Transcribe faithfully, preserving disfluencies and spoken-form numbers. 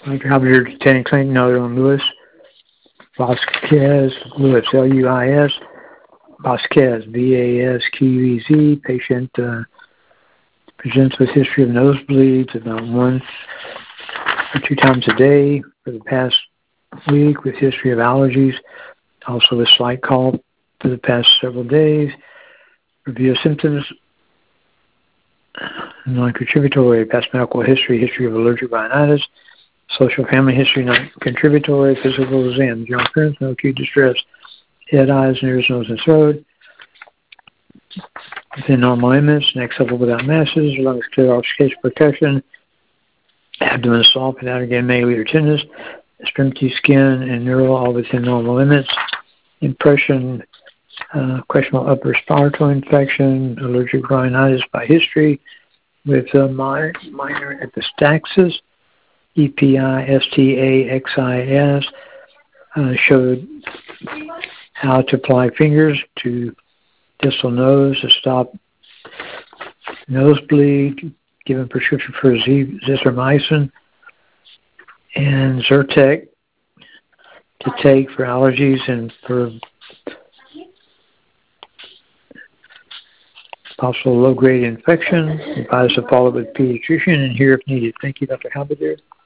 Doctor Halberdier, Lieutenant Clinton, noted on Luis Vasquez, Luis, L U I S, Vasquez, V A S Q U E Z. Patient uh, presents with history of nosebleeds about one or two times a day for the past week, with history of allergies, also a slight cough for the past several days. Review of symptoms, non-contributory, past medical history, history of allergic rhinitis, social family history, non-contributory, physical exam, general appearance, no acute distress, head, eyes, ears, nose, and throat, within normal limits, neck supple without masses, lungs clear, oxygenation protection, abdomen soft without again mainly or tenderness, extremity, skin, and neural all within normal limits. Impression, uh, questionable upper respiratory infection, allergic rhinitis by history with uh, minor, minor epistaxis, E P I S T A X I S, uh, showed how to apply fingers to distal nose to stop nosebleed, given prescription for Z- zithromycin and Zyrtec to take for allergies and for possible low-grade infection. Advised to follow with pediatrician and here if needed. Thank you, Doctor Halberdier.